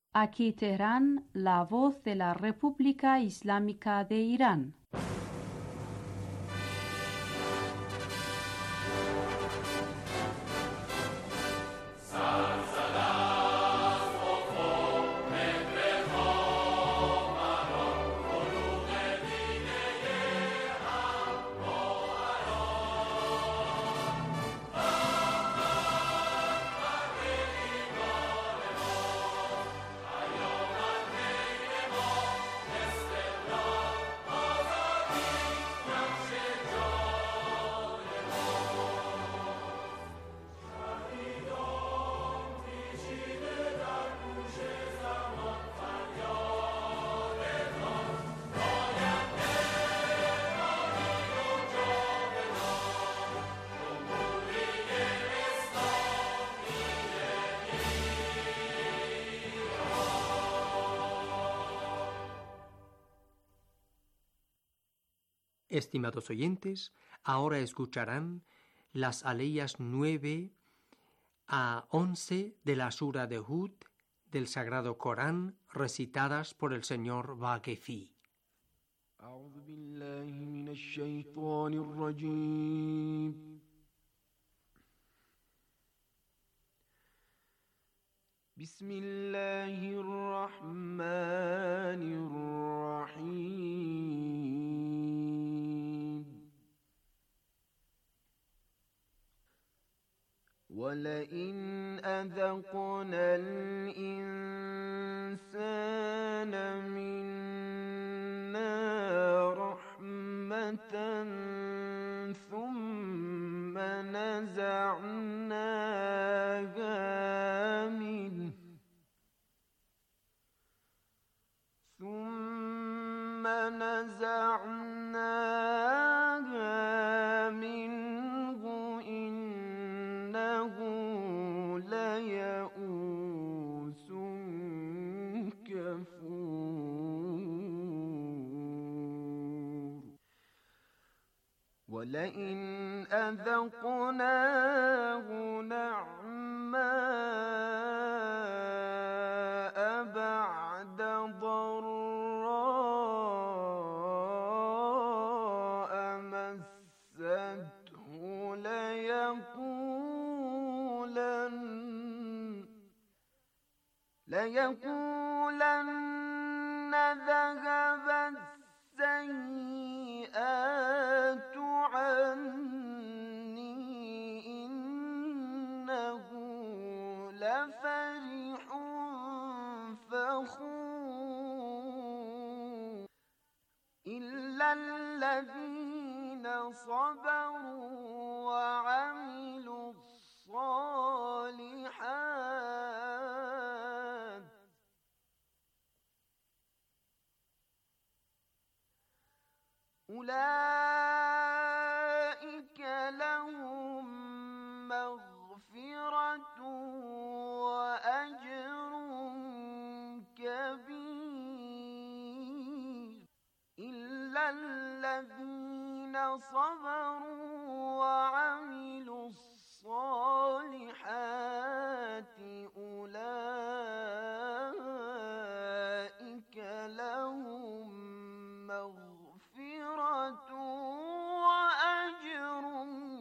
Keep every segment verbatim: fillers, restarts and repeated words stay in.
Aquí Teherán, la voz de la República Islámica de Irán. Estimados oyentes, ahora escucharán las aleyas nueve a once de la Sura de Hud del Sagrado Corán recitadas por el señor Vaquefi. أعوذ بالله من الشيطان الرجيم بسم الله الرحمن الرحيم ولئن أذقنا الإنسان منا رحمة ثم نزعناها منه ثم نزعناها منه إنه ليئوس كفور ولئن أذقناه نعماء بعد ضراء مسته ليقولن ليقولن ذهب السيئات عني إنه لفرح فخور إلا الذين صبروا وعملوا الصالحات أولئك لهم مغفرة وأجر كبير إلا الذين صبروا وعملوا الصالحات أولئك لهم مغفرة وأجر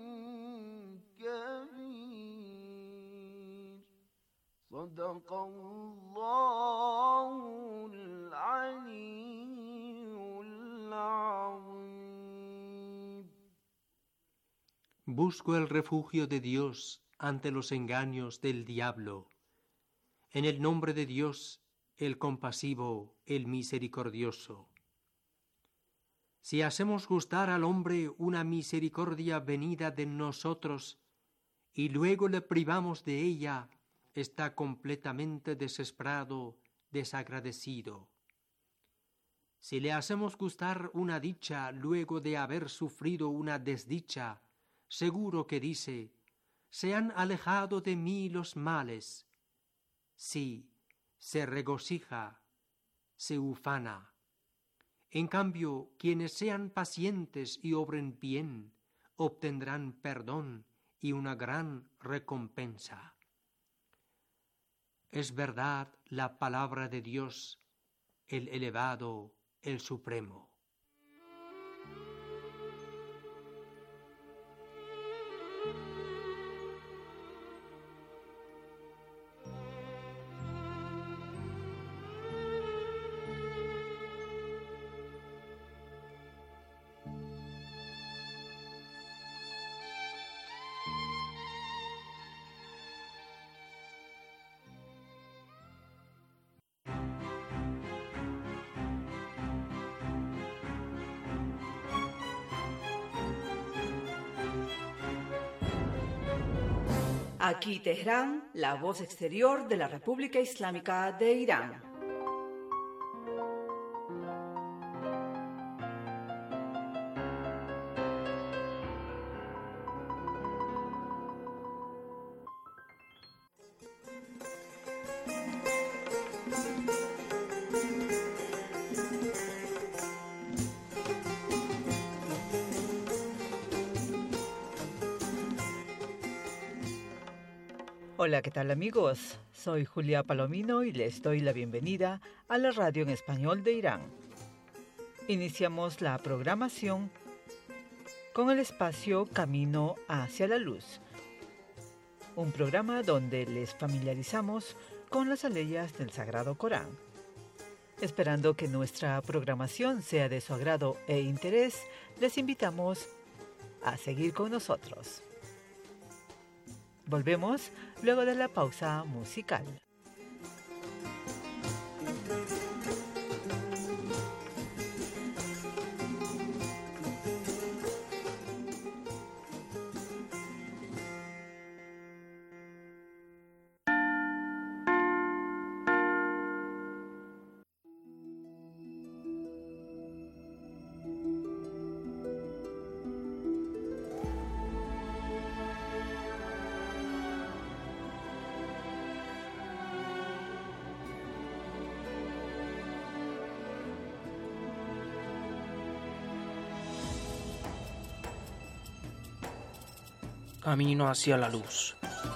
كبير صدق الله العلي العظيم. Busco el refugio de Dios ante los engaños del diablo. En el nombre de Dios, el compasivo, el misericordioso. Si hacemos gustar al hombre una misericordia venida de nosotros y luego le privamos de ella, está completamente desesperado, desagradecido. Si le hacemos gustar una dicha luego de haber sufrido una desdicha, seguro que dice: se han alejado de mí los males. Sí, se regocija, se ufana. En cambio, quienes sean pacientes y obren bien, obtendrán perdón y una gran recompensa. es verdad la palabra de Dios, el elevado, el supremo. Aquí Teherán, la voz exterior de la República Islámica de Irán. Hola, ¿qué tal amigos? Soy Julia Palomino y les doy la bienvenida a la radio en español de Irán. Iniciamos la programación con el espacio Camino hacia la Luz, un programa donde les familiarizamos con las aleyas del Sagrado Corán. Esperando que nuestra programación sea de su agrado e interés, les invitamos a seguir con nosotros. Volvemos luego de la pausa musical. Camino hacia la luz.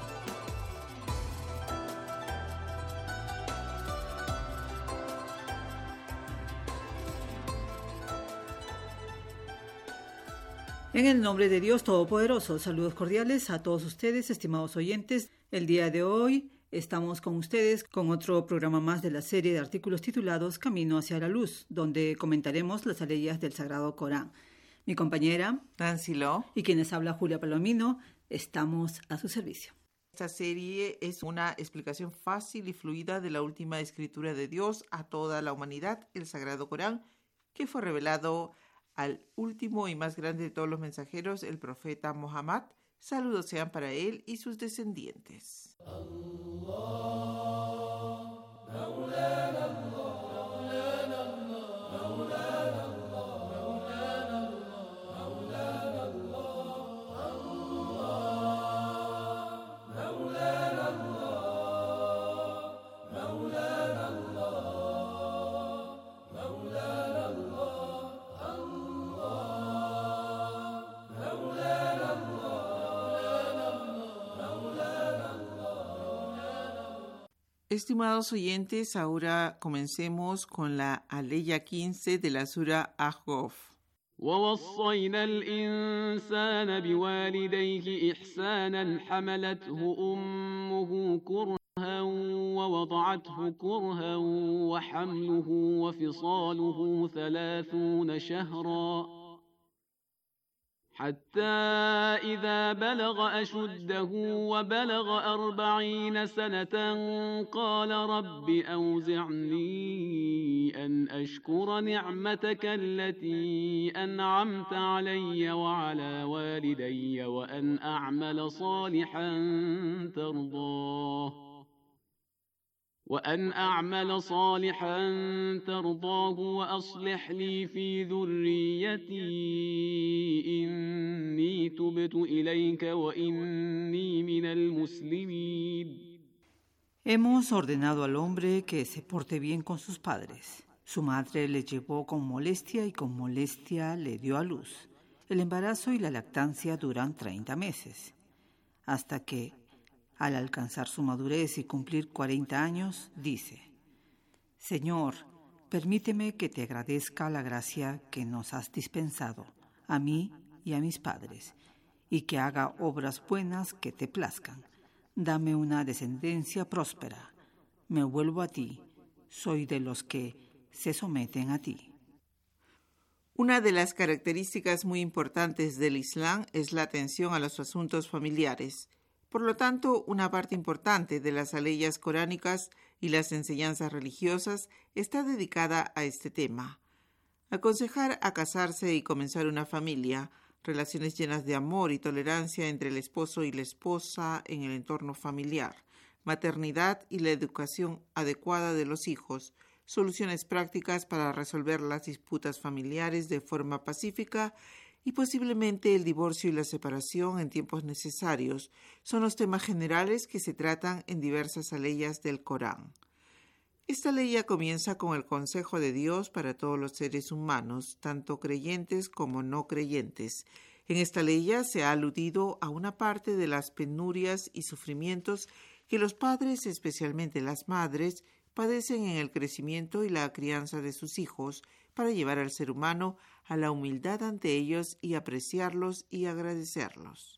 En el nombre de Dios Todopoderoso, saludos cordiales a todos ustedes, estimados oyentes. El día de hoy estamos con ustedes con otro programa más de la serie de artículos titulados Camino hacia la Luz, donde comentaremos las aleyas del Sagrado Corán. Mi compañera Nancy Lo y quienes habla Julia Palomino, estamos a su servicio. Esta serie es una explicación fácil y fluida de la última escritura de Dios a toda la humanidad, el Sagrado Corán, que fue revelado al último y más grande de todos los mensajeros, el profeta Muhammad. Saludos sean para él y sus descendientes. Estimados oyentes, ahora comencemos con la aleya quince de la sura Ahqaf. ووصينا الإنسان بوالديه إحسانا حملته أمه كرها ووضعته كرها وحمله وفصاله ثلاثون شهرا حتى إذا بلغ أشده وبلغ أربعين سنة قال رب أوزعني أن أشكر نعمتك التي أنعمت علي وعلى والدي وأن أعمل صالحا ترضاه وأن أعمل صالحا ترضاه وأصلح لي في ذريتي إني تبت إليك وإني من المسلمين. Hemos ordenado al hombre que se porte bien con sus padres. Su madre le llevó con molestia y con molestia le dio a luz. El embarazo y la lactancia duran treinta meses, hasta que Al alcanzar su madurez y cumplir cuarenta años, dice: Señor, permíteme que te agradezca la gracia que nos has dispensado, a mí y a mis padres, y que haga obras buenas que te plazcan. Dame una descendencia próspera. Me vuelvo a ti. Soy de los que se someten a ti. Una de las características muy importantes del Islam es la atención a los asuntos familiares. Por lo tanto, una parte importante de las aleyas coránicas y las enseñanzas religiosas está dedicada a este tema. Aconsejar a casarse y comenzar una familia, relaciones llenas de amor y tolerancia entre el esposo y la esposa en el entorno familiar, maternidad y la educación adecuada de los hijos, soluciones prácticas para resolver las disputas familiares de forma pacífica y posiblemente el divorcio y la separación en tiempos necesarios son los temas generales que se tratan en diversas aleyas del Corán. Esta ley comienza con el consejo de Dios para todos los seres humanos, tanto creyentes como no creyentes. En esta ley se ha aludido a una parte de las penurias y sufrimientos que los padres, especialmente las madres, padecen en el crecimiento y la crianza de sus hijos para llevar al ser humano a la humildad ante ellos y apreciarlos y agradecerlos.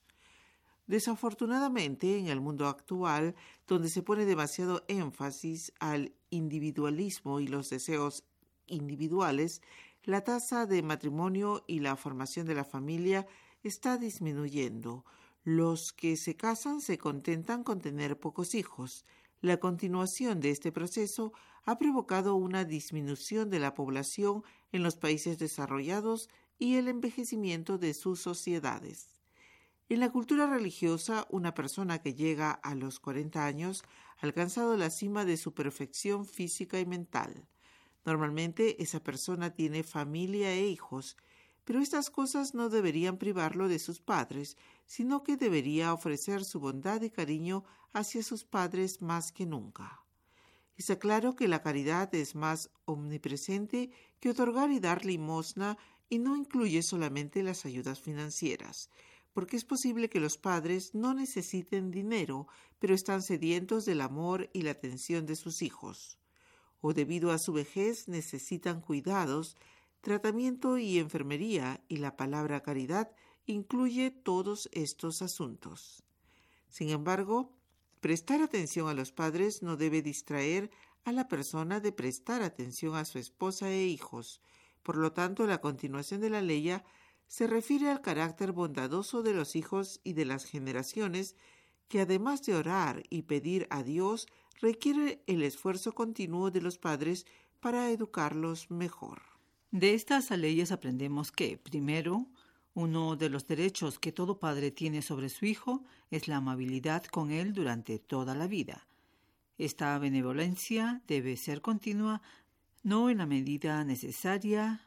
Desafortunadamente, en el mundo actual, donde se pone demasiado énfasis al individualismo y los deseos individuales, la tasa de matrimonio y la formación de la familia está disminuyendo. Los que se casan se contentan con tener pocos hijos. La continuación de este proceso ha provocado una disminución de la población en los países desarrollados y el envejecimiento de sus sociedades. En la cultura religiosa, una persona que llega a los cuarenta años ha alcanzado la cima de su perfección física y mental. Normalmente, esa persona tiene familia e hijos, pero estas cosas no deberían privarlo de sus padres, sino que debería ofrecer su bondad y cariño hacia sus padres más que nunca. Está claro que la caridad es más omnipresente que otorgar y dar limosna y no incluye solamente las ayudas financieras, porque es posible que los padres no necesiten dinero, pero están sedientos del amor y la atención de sus hijos, o debido a su vejez necesitan cuidados, tratamiento y enfermería, y la palabra caridad incluye todos estos asuntos. Sin embargo, prestar atención a los padres no debe distraer a la persona de prestar atención a su esposa e hijos. Por lo tanto, la continuación de la ley se refiere al carácter bondadoso de los hijos y de las generaciones, que además de orar y pedir a Dios, requiere el esfuerzo continuo de los padres para educarlos mejor. De estas leyes aprendemos que, primero, uno de los derechos que todo padre tiene sobre su hijo es la amabilidad con él durante toda la vida. Esta benevolencia debe ser continua, no en la medida necesaria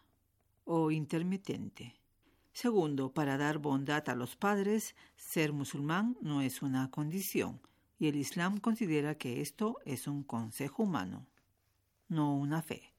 o intermitente. Segundo, para dar bondad a los padres, ser musulmán no es una condición, y el Islam considera que esto es un consejo humano, no una fe.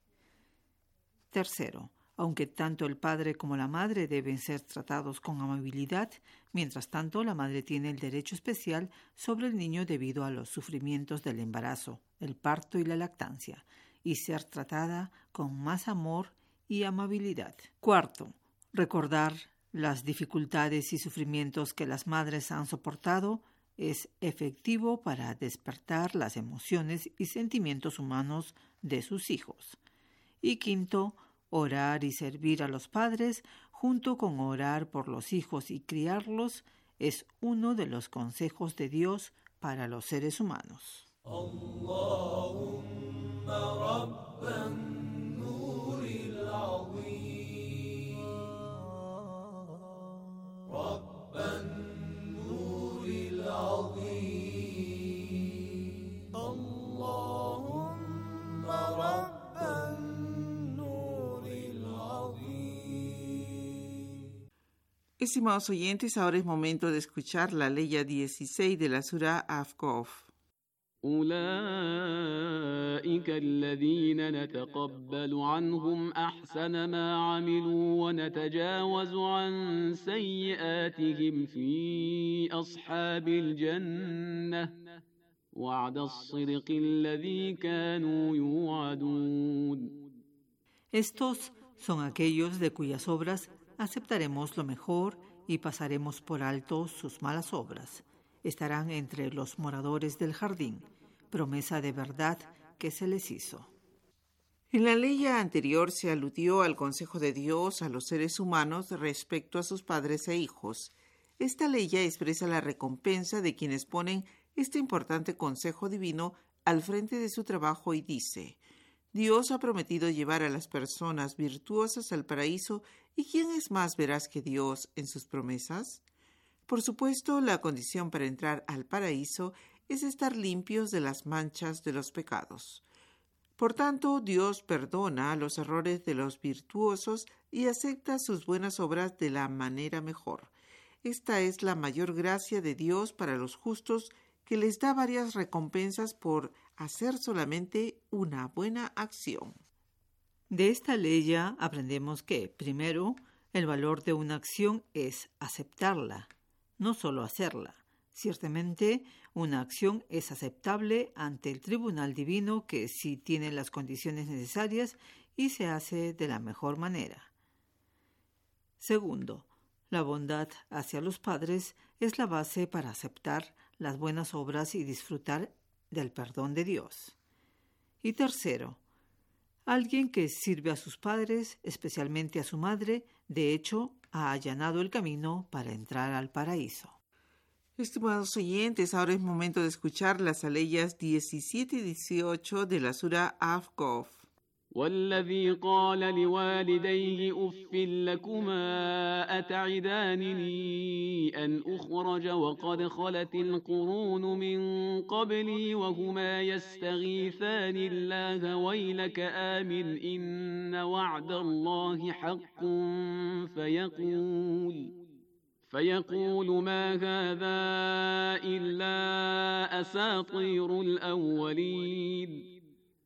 Tercero, aunque tanto el padre como la madre deben ser tratados con amabilidad, mientras tanto la madre tiene el derecho especial sobre el niño debido a los sufrimientos del embarazo, el parto y la lactancia, y ser tratada con más amor y amabilidad. Cuarto, recordar las dificultades y sufrimientos que las madres han soportado es efectivo para despertar las emociones y sentimientos humanos de sus hijos. Y quinto, orar y servir a los padres, junto con orar por los hijos y criarlos, es uno de los consejos de Dios para los seres humanos. Allahumma rabban nuril azim, rabban nuril azim, Allahumma rabban. Estimados oyentes, ahora es momento de escuchar la ley dieciséis de la Sura Ahqaf. أولئك أولئك الذين نتقبل عنهم أحسن ما عملوا ونتجاوز عن سيئاتهم في أصحاب الجنة وعد الصدق الذي كانوا يوعدون. Estos son aquellos de cuyas obras aceptaremos lo mejor y pasaremos por alto sus malas obras. Estarán entre los moradores del jardín, promesa de verdad que se les hizo. En la ley anterior se aludió al consejo de Dios a los seres humanos respecto a sus padres e hijos. Esta ley ya expresa la recompensa de quienes ponen este importante consejo divino al frente de su trabajo y dice: Dios ha prometido llevar a las personas virtuosas al paraíso, ¿y quién es más veraz que Dios en sus promesas? Por supuesto, la condición para entrar al paraíso es estar limpios de las manchas de los pecados. Por tanto, Dios perdona los errores de los virtuosos y acepta sus buenas obras de la manera mejor. Esta es la mayor gracia de Dios para los justos, que les da varias recompensas por hacer solamente una buena acción. De esta ley ya aprendemos que, primero, el valor de una acción es aceptarla, no solo hacerla. Ciertamente, una acción es aceptable ante el tribunal divino que sí tiene las condiciones necesarias y se hace de la mejor manera. Segundo, la bondad hacia los padres es la base para aceptar las buenas obras y disfrutar del perdón de Dios. Y tercero, alguien que sirve a sus padres, especialmente a su madre, de hecho, ha allanado el camino para entrar al paraíso. Estimados oyentes, ahora es momento de escuchar las aleyas diecisiete y dieciocho de la sura Ahqaf. والذي قال لوالديه أف لكما أتعدانني أن أخرج وقد خلت القرون من قبلي وهما يستغيثان الله ويلك آمن إن وعد الله حق فيقول فيقول ما هذا إلا أساطير الأولين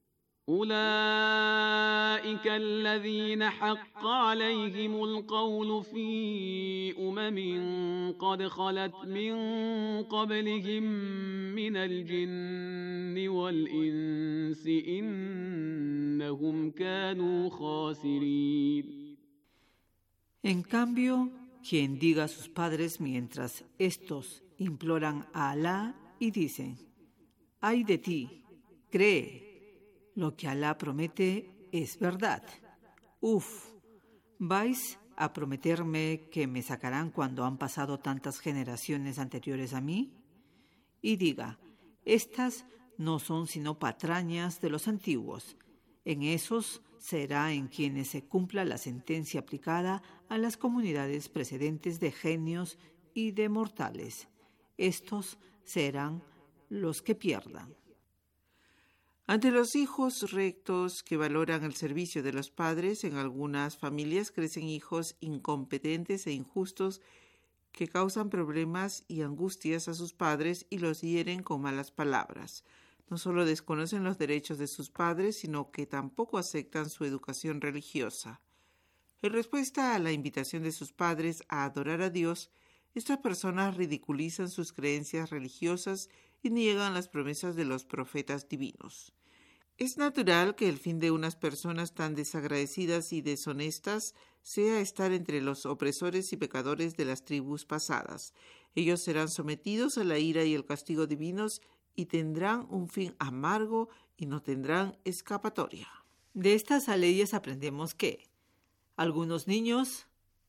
أولئك الذين حق عليهم القول في أمم قد خلت من قبلهم من الجن والإنس إنهم كانوا خاسرين. En cambio, quien diga a sus padres mientras estos imploran a Alá y dicen: ¡ay de ti! Cree. Lo que Alá promete es verdad. Uf, ¿vais a prometerme que me sacarán cuando han pasado tantas generaciones anteriores a mí? Y diga: estas no son sino patrañas de los antiguos. En esos será en quienes se cumpla la sentencia aplicada a las comunidades precedentes de genios y de mortales. Estos serán los que pierdan. Ante los hijos rectos que valoran el servicio de los padres, en algunas familias crecen hijos incompetentes e injustos que causan problemas y angustias a sus padres y los hieren con malas palabras. No solo desconocen los derechos de sus padres, sino que tampoco aceptan su educación religiosa. En respuesta a la invitación de sus padres a adorar a Dios, estas personas ridiculizan sus creencias religiosas y niegan las promesas de los profetas divinos. Es natural que el fin de unas personas tan desagradecidas y deshonestas sea estar entre los opresores y pecadores de las tribus pasadas. Ellos serán sometidos a la ira y el castigo divinos y tendrán un fin amargo y no tendrán escapatoria. De estas leyes aprendemos que algunos niños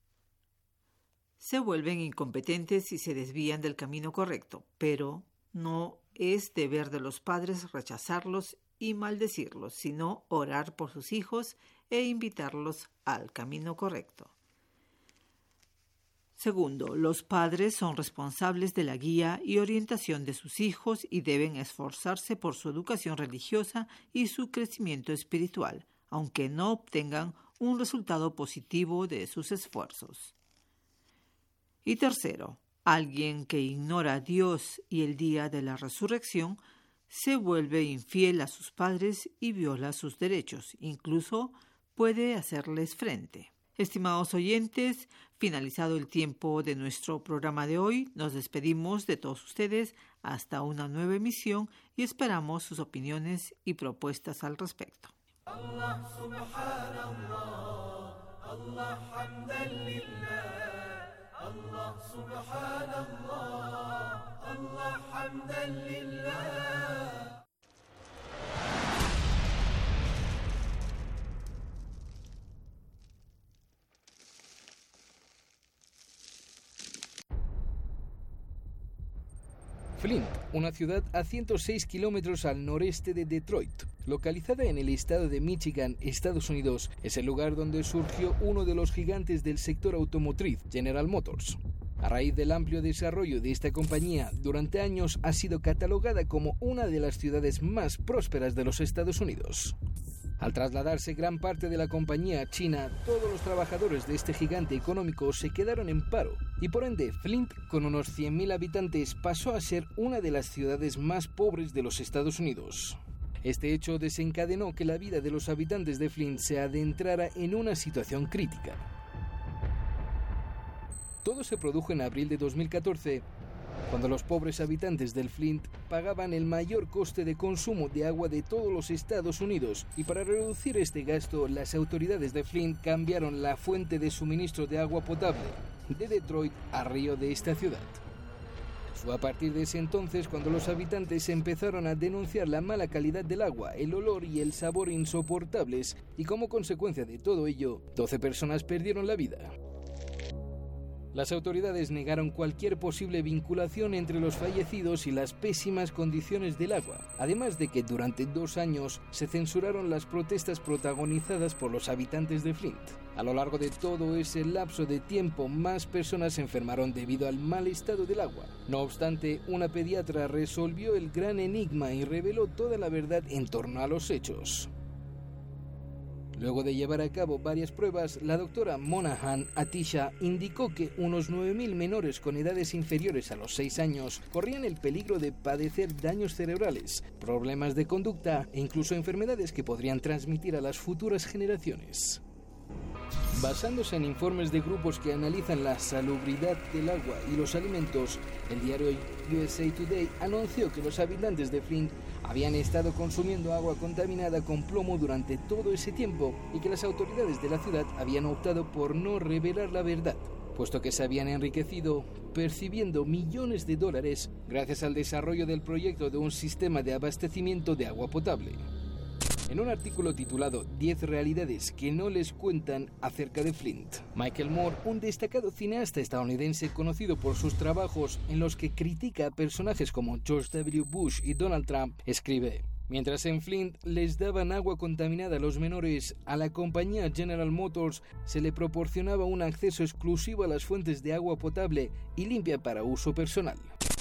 se vuelven incompetentes y se desvían del camino correcto, pero no es deber de los padres rechazarlos y maldecirlos, sino orar por sus hijos e invitarlos al camino correcto. Segundo, los padres son responsables de la guía y orientación de sus hijos y deben esforzarse por su educación religiosa y su crecimiento espiritual, aunque no obtengan un resultado positivo de sus esfuerzos. Y tercero, alguien que ignora a Dios y el día de la resurrección se vuelve infiel a sus padres y viola sus derechos, incluso puede hacerles frente. Estimados oyentes, finalizado el tiempo de nuestro programa de hoy, nos despedimos de todos ustedes hasta una nueva emisión y esperamos sus opiniones y propuestas al respecto. Allah subhanallah, Allah hamdan lillah, Allah subhanallah, Allah hamdan lillah. Flint, una ciudad a ciento seis kilómetros al noreste de Detroit, localizada en el estado de Michigan, Estados Unidos, es el lugar donde surgió uno de los gigantes del sector automotriz, General Motors. A raíz del amplio desarrollo de esta compañía, durante años ha sido catalogada como una de las ciudades más prósperas de los Estados Unidos. Al trasladarse gran parte de la compañía a China, todos los trabajadores de este gigante económico se quedaron en paro y por ende Flint, con unos cien mil habitantes, pasó a ser una de las ciudades más pobres de los Estados Unidos. Este hecho desencadenó que la vida de los habitantes de Flint se adentrara en una situación crítica. Todo se produjo en abril de dos mil catorce, cuando los pobres habitantes del Flint pagaban el mayor coste de consumo de agua de todos los Estados Unidos, y para reducir este gasto, las autoridades de Flint cambiaron la fuente de suministro de agua potable de Detroit a río de esta ciudad. Fue a partir de ese entonces cuando los habitantes empezaron a denunciar la mala calidad del agua, el olor y el sabor insoportables, y como consecuencia de todo ello, doce personas perdieron la vida. Las autoridades negaron cualquier posible vinculación entre los fallecidos y las pésimas condiciones del agua, además de que durante dos años se censuraron las protestas protagonizadas por los habitantes de Flint. A lo largo de todo ese lapso de tiempo, más personas se enfermaron debido al mal estado del agua. No obstante, una pediatra resolvió el gran enigma y reveló toda la verdad en torno a los hechos. Luego de llevar a cabo varias pruebas, la doctora Monahan Atisha indicó que unos nueve mil menores con edades inferiores a los seis años corrían el peligro de padecer daños cerebrales, problemas de conducta e incluso enfermedades que podrían transmitir a las futuras generaciones. Basándose en informes de grupos que analizan la salubridad del agua y los alimentos, el diario U S A Today anunció que los habitantes de Flint habían estado consumiendo agua contaminada con plomo durante todo ese tiempo y que las autoridades de la ciudad habían optado por no revelar la verdad, puesto que se habían enriquecido percibiendo millones de dólares gracias al desarrollo del proyecto de un sistema de abastecimiento de agua potable. En un artículo titulado diez realidades que no les cuentan acerca de Flint, Michael Moore, un destacado cineasta estadounidense conocido por sus trabajos en los que critica a personajes como George W. Bush y Donald Trump, escribe: mientras en Flint les daban agua contaminada a los menores, a la compañía General Motors se le proporcionaba un acceso exclusivo a las fuentes de agua potable y limpia para uso personal.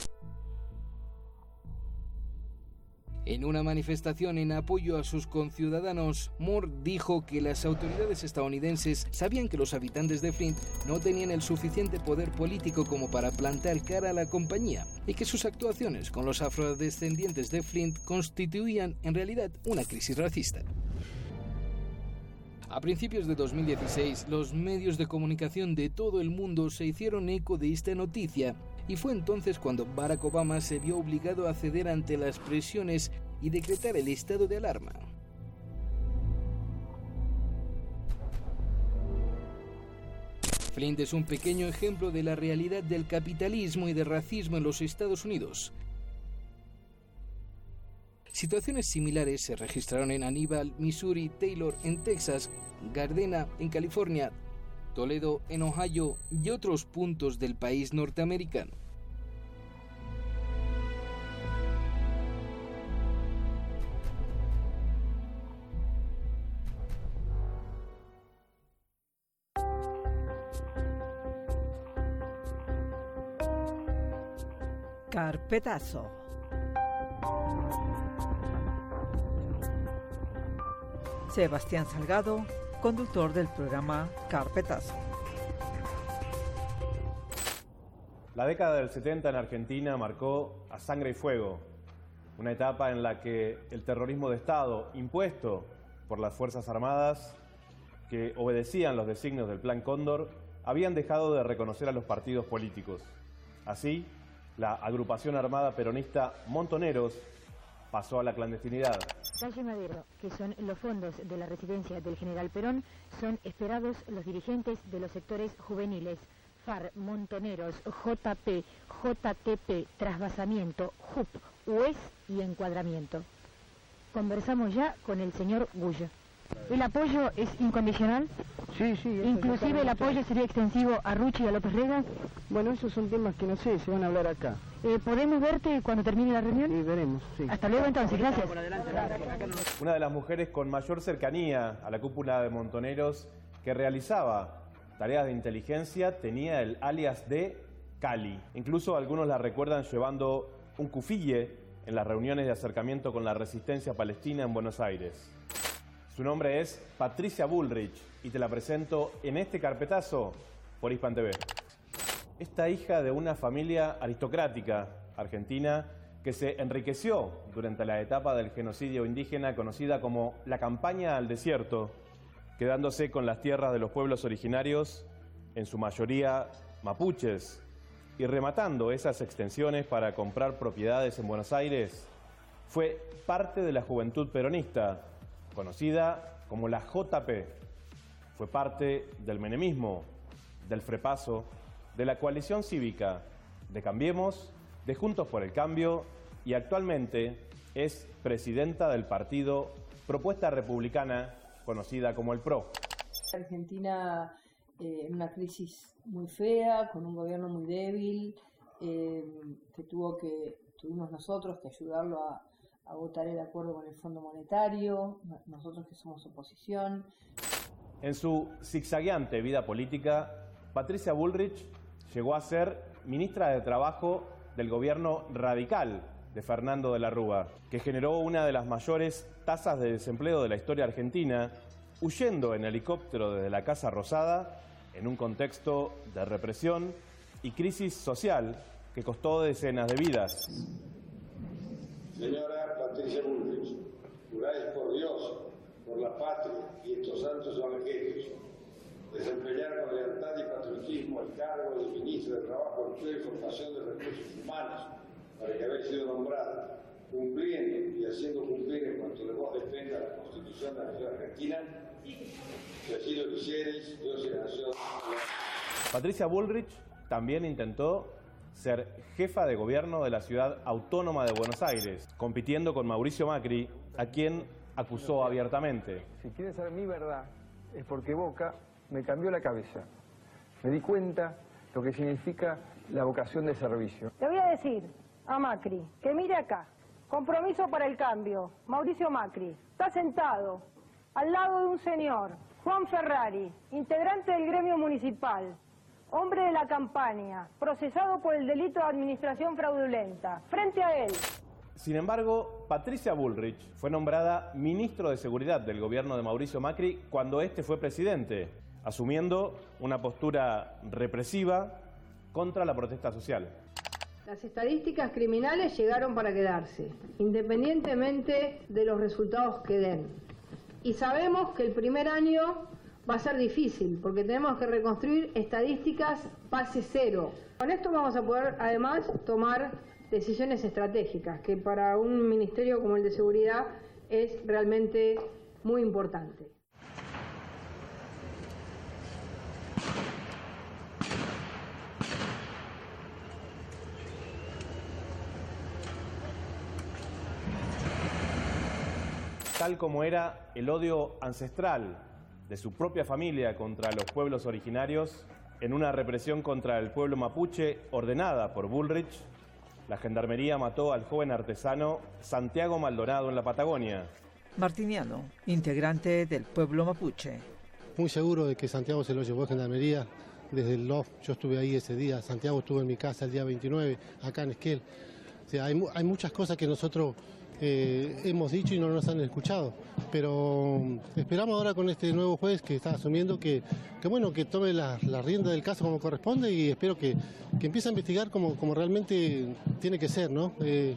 En una manifestación en apoyo a sus conciudadanos, Moore dijo que las autoridades estadounidenses sabían que los habitantes de Flint no tenían el suficiente poder político como para plantar cara a la compañía y que sus actuaciones con los afrodescendientes de Flint constituían en realidad una crisis racista. A principios de dos mil dieciséis, los medios de comunicación de todo el mundo se hicieron eco de esta noticia y fue entonces cuando Barack Obama se vio obligado a ceder ante las presiones y decretar el estado de alarma. Flint es un pequeño ejemplo de la realidad del capitalismo y del racismo en los Estados Unidos. Situaciones similares se registraron en Hannibal, Missouri, Taylor, en Texas, Gardena, en California, Toledo, en Ohio y otros puntos del país norteamericano. Carpetazo. Sebastián Salgado, conductor del programa Carpetazo. La década del setenta en Argentina marcó a sangre y fuego. una etapa en la que el terrorismo de Estado impuesto por las Fuerzas Armadas, que obedecían los designios del Plan Cóndor, habían dejado de reconocer a los partidos políticos. Así, la agrupación armada peronista Montoneros pasó a la clandestinidad. Calle Madero, que son los fondos de la residencia del general Perón, son esperados los dirigentes de los sectores juveniles. FARC, Montoneros, J P, J T P, Trasvasamiento, J U P, U E S y Encuadramiento. Conversamos ya con el señor Gullo. ¿El apoyo es incondicional? Sí, sí. ¿Inclusive el apoyo sería extensivo a Ruchi y a López Rega? Bueno, esos son temas que no sé, se van a hablar acá. Eh, ¿Podemos verte cuando termine la reunión? Sí, veremos, sí. Hasta luego entonces, gracias. Una de las mujeres con mayor cercanía a la cúpula de Montoneros que realizaba tareas de inteligencia tenía el alias de Cali. Incluso algunos la recuerdan llevando un cufille en las reuniones de acercamiento con la resistencia palestina en Buenos Aires. Su nombre es Patricia Bullrich y te la presento en este carpetazo por Hispan T V. Esta hija de una familia aristocrática argentina que se enriqueció durante la etapa del genocidio indígena conocida como la Campaña al Desierto, quedándose con las tierras de los pueblos originarios, en su mayoría mapuches, y rematando esas extensiones para comprar propiedades en Buenos Aires, fue parte de la juventud peronista, conocida como la J P. Fue parte del menemismo, del Frepaso, de la coalición cívica, de Cambiemos, de Juntos por el Cambio y actualmente es presidenta del partido Propuesta Republicana, conocida como el P R O. Argentina eh, en una crisis muy fea, con un gobierno muy débil, eh, que tuvo que tuvimos nosotros que ayudarlo a a votar el acuerdo con el Fondo Monetario, nosotros que somos oposición. En su zigzagueante vida política, Patricia Bullrich llegó a ser ministra de Trabajo del gobierno radical de Fernando de la Rúa, que generó una de las mayores tasas de desempleo de la historia argentina, huyendo en helicóptero desde la Casa Rosada en un contexto de represión y crisis social que costó decenas de vidas. Señora Patricia Bullrich, juráis por Dios, por la patria y estos santos evangelios, desempeñar con lealtad y patriotismo el cargo de ministro de Trabajo, Empleo y Formación de Recursos Humanos, para que habéis sido nombrada, cumpliendo y haciendo cumplir en cuanto de vos dependa la Constitución de la Nación Argentina, si así lo quisierais, Dios y la Nación. Patricia Bullrich también intentó ser jefa de gobierno de la ciudad autónoma de Buenos Aires, compitiendo con Mauricio Macri, a quien acusó abiertamente. Si quieren saber mi verdad, es porque Boca me cambió la cabeza. Me di cuenta lo que significa la vocación de servicio. Le voy a decir a Macri que mire acá, Compromiso para el Cambio, Mauricio Macri, está sentado al lado de un señor, Juan Ferrari, integrante del gremio municipal, hombre de la campaña, procesado por el delito de administración fraudulenta. Frente a él. Sin embargo, Patricia Bullrich fue nombrada ministro de Seguridad del gobierno de Mauricio Macri cuando este fue presidente, asumiendo una postura represiva contra la protesta social. Las estadísticas criminales llegaron para quedarse, independientemente de los resultados que den. Y sabemos que el primer año va a ser difícil, porque tenemos que reconstruir estadísticas base cero. Con esto vamos a poder, además, tomar decisiones estratégicas, que para un ministerio como el de Seguridad es realmente muy importante. Tal como era el odio ancestral de su propia familia contra los pueblos originarios, en una represión contra el pueblo mapuche ordenada por Bullrich, la gendarmería mató al joven artesano Santiago Maldonado en la Patagonia. Martiniano, integrante del pueblo mapuche. Muy seguro de que Santiago se lo llevó a gendarmería desde el loft. Yo estuve ahí ese día, Santiago estuvo en mi casa el día veintinueve, acá en Esquel. O sea, hay, hay muchas cosas que nosotros eh, hemos dicho y no nos han escuchado, pero esperamos ahora con este nuevo juez que está asumiendo que, que bueno, que tome la, la rienda del caso como corresponde y espero que, que empiece a investigar como, como realmente tiene que ser, ¿no? Eh,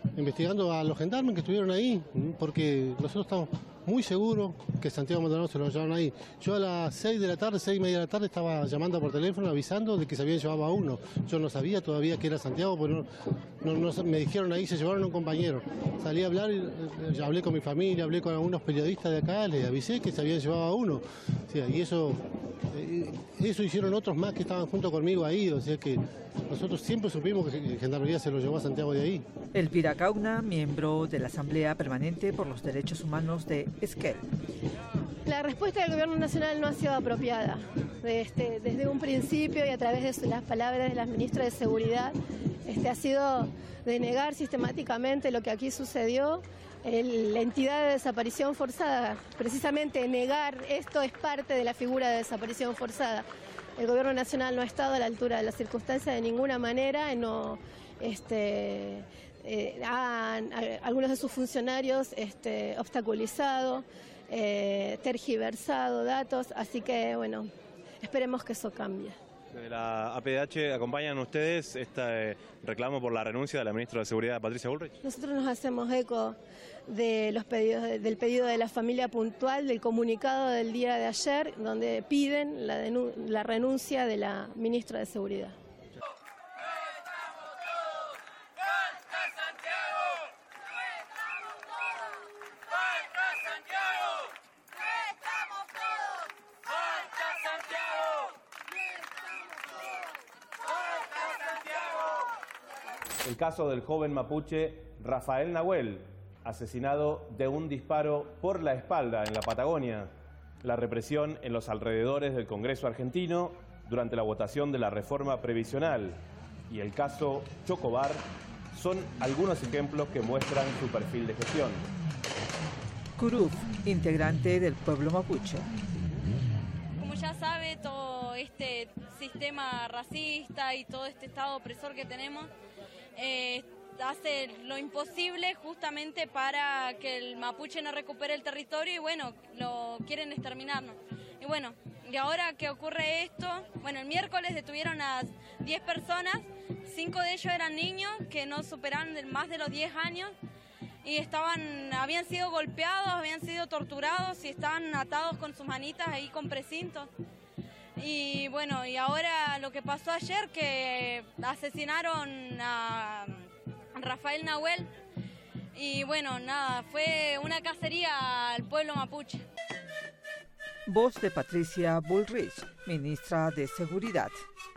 investigando a los gendarmes que estuvieron ahí, porque nosotros estamos muy seguros que Santiago Montonero se lo llevaron ahí. Yo a las seis de la tarde, seis y media de la tarde, estaba llamando por teléfono avisando de que se habían llevado a uno. Yo no sabía todavía que era Santiago, porque no, no, no, me dijeron ahí, se llevaron a un compañero. Salí a hablar, y, eh, hablé con mi familia, hablé con algunos periodistas de acá, les avisé que se habían llevado a uno. O sea, y eso, eh, eso hicieron otros más que estaban junto conmigo ahí, o sea que nosotros siempre supimos que Gendarmería se lo llevó a Santiago de ahí. Elvira Gauna, miembro de la Asamblea Permanente por los Derechos Humanos de Esquel. La respuesta del Gobierno Nacional no ha sido apropiada. Este, desde un principio y a través de las palabras de la ministra de Seguridad, este, ha sido de negar sistemáticamente lo que aquí sucedió. El, la entidad de desaparición forzada, precisamente negar esto es parte de la figura de desaparición forzada. El Gobierno Nacional no ha estado a la altura de las circunstancias de ninguna manera, no, este, eh, han, algunos de sus funcionarios este, obstaculizado, eh, tergiversado datos, así que bueno, esperemos que eso cambie. Desde la A P D H acompañan ustedes este reclamo por la renuncia de la ministra de Seguridad, Patricia Bullrich. Nosotros nos hacemos eco de los pedidos, del pedido de la familia puntual, del comunicado del día de ayer, donde piden la, la renuncia de la ministra de Seguridad. El caso del joven mapuche Rafael Nahuel, asesinado de un disparo por la espalda en la Patagonia, la represión en los alrededores del Congreso argentino durante la votación de la reforma previsional y el caso Chocobar son algunos ejemplos que muestran su perfil de gestión. Curuf, integrante del pueblo mapuche. Como ya sabe, todo este sistema racista y todo este estado opresor que tenemos eh, hace lo imposible justamente para que el mapuche no recupere el territorio y bueno, lo quieren exterminarnos. Y bueno, y ahora que ocurre esto, bueno, el miércoles detuvieron a diez personas, cinco de ellos eran niños que no superaban más de los diez años y estaban, habían sido golpeados, habían sido torturados y estaban atados con sus manitas ahí con precintos. Y bueno, y ahora lo que pasó ayer, que asesinaron a Rafael Nahuel y bueno, nada, fue una cacería al pueblo mapuche. Voz de Patricia Bullrich, ministra de Seguridad.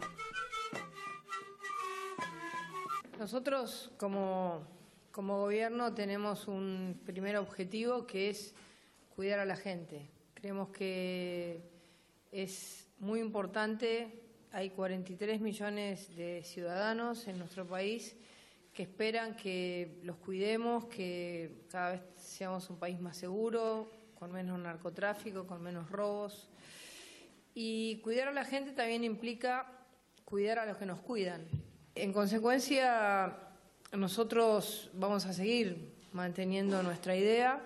Nosotros como, como gobierno tenemos un primer objetivo que es cuidar a la gente. Creemos que es muy importante, hay cuarenta y tres millones de ciudadanos en nuestro país que esperan que los cuidemos, que cada vez seamos un país más seguro, con menos narcotráfico, con menos robos. Y cuidar a la gente también implica cuidar a los que nos cuidan. En consecuencia, nosotros vamos a seguir manteniendo nuestra idea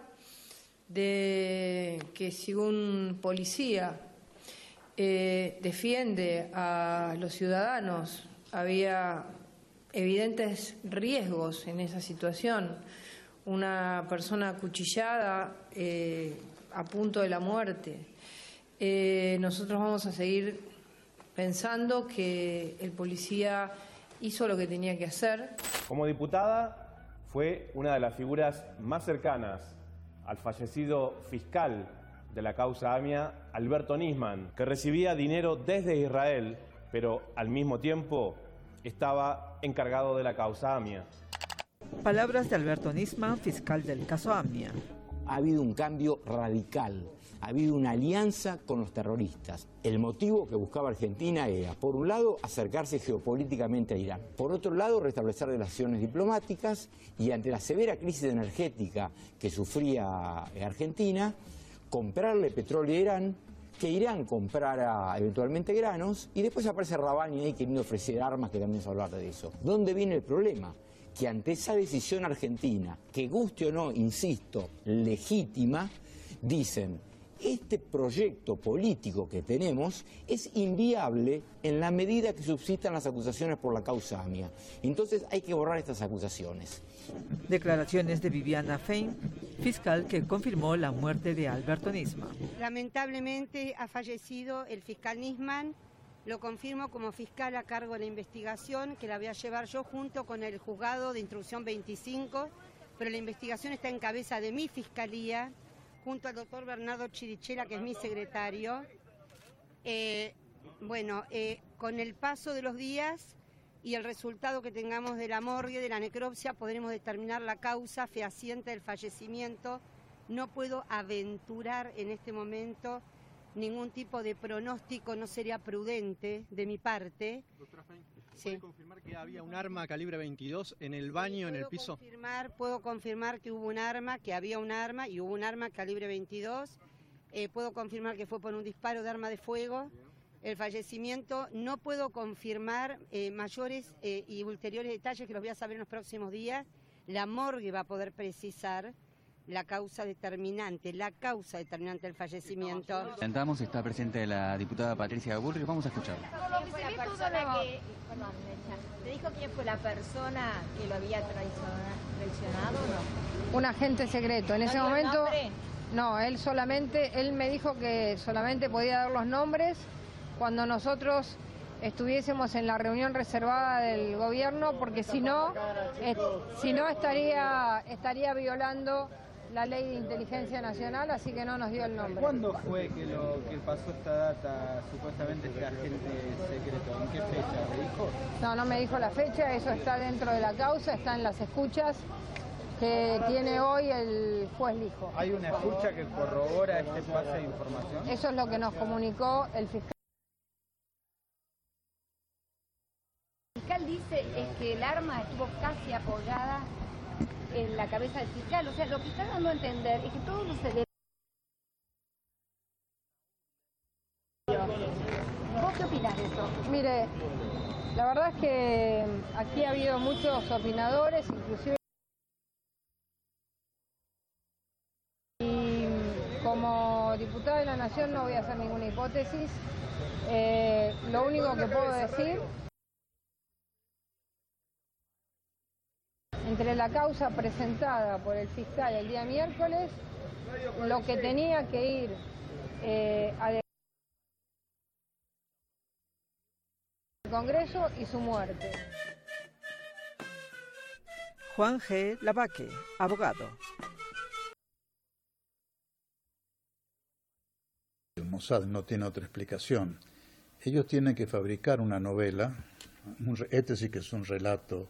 de que si un policía eh, defiende a los ciudadanos, había evidentes riesgos en esa situación, una persona acuchillada eh, a punto de la muerte. Eh, nosotros vamos a seguir pensando que el policía hizo lo que tenía que hacer. Como diputada fue una de las figuras más cercanas al fallecido fiscal de la causa AMIA, Alberto Nisman, que recibía dinero desde Israel, pero al mismo tiempo estaba encargado de la causa AMIA. Palabras de Alberto Nisman, fiscal del caso AMIA. Ha habido un cambio radical, ha habido una alianza con los terroristas. El motivo que buscaba Argentina era, por un lado, acercarse geopolíticamente a Irán, por otro lado, restablecer relaciones diplomáticas y ante la severa crisis energética que sufría Argentina, comprarle petróleo a Irán, que Irán comprara eventualmente granos y después aparece Rabani ahí queriendo ofrecer armas, que también se va a hablar de eso. ¿Dónde viene el problema? Que ante esa decisión argentina, que guste o no, insisto, legítima, dicen, este proyecto político que tenemos es inviable en la medida que subsistan las acusaciones por la causa AMIA. Entonces hay que borrar estas acusaciones. Declaraciones de Viviana Fein, fiscal que confirmó la muerte de Alberto Nisman. Lamentablemente ha fallecido el fiscal Nisman. Lo confirmo como fiscal a cargo de la investigación, que la voy a llevar yo junto con el juzgado de instrucción veinticinco, pero la investigación está en cabeza de mi fiscalía, junto al doctor Bernardo Chirichela, que es mi secretario. Eh, bueno, eh, con el paso de los días y el resultado que tengamos de la morgue, de la necropsia, podremos determinar la causa fehaciente del fallecimiento. No puedo aventurar en este momento ningún tipo de pronóstico, no sería prudente de mi parte. Doctora Fein, ¿puede sí. confirmar que había un arma calibre veintidós en el baño, en el piso? Confirmar, puedo confirmar que hubo un arma, que había un arma y hubo un arma calibre veintidós. Eh, puedo confirmar que fue por un disparo de arma de fuego. El fallecimiento, no puedo confirmar eh, mayores eh, y ulteriores detalles que los voy a saber en los próximos días. La morgue va a poder precisar la causa determinante, la causa determinante del fallecimiento. Presentamos, está presente la diputada Patricia Bullrich, vamos a escucharla. ¿Quién fue la persona que, perdón, ¿te dijo quién fue la persona que lo había traicionado o no? Un agente secreto, en ese ¿No dio el momento, nombre? no, él solamente, él me dijo que solamente podía dar los nombres cuando nosotros estuviésemos en la reunión reservada del gobierno, porque si no, eh, si no estaría, estaría violando la ley de inteligencia nacional, así que no nos dio el nombre. ¿Cuándo fue que, lo, que pasó esta data, supuestamente este agente secreto? ¿En qué fecha? ¿Le dijo? No, no me dijo la fecha, eso está dentro de la causa, está en las escuchas que tiene hoy el juez Lijo. ¿Hay una escucha que corrobora este pase de información? Eso es lo que nos comunicó el fiscal. El fiscal dice es que el arma estuvo casi apoyada en la cabeza del fiscal, o sea, lo que está dando a entender es que todos los elementos... ¿Vos qué opinás de eso? Mire, la verdad es que aquí ha habido muchos opinadores, inclusive... Y como diputada de la Nación no voy a hacer ninguna hipótesis. Eh, lo único que puedo decir... Entre la causa presentada por el fiscal el día miércoles, lo que tenía que ir eh, al Congreso y su muerte. Juan G. Lavaque, abogado. El Mossad no tiene otra explicación. Ellos tienen que fabricar una novela, un, este sí que es un relato.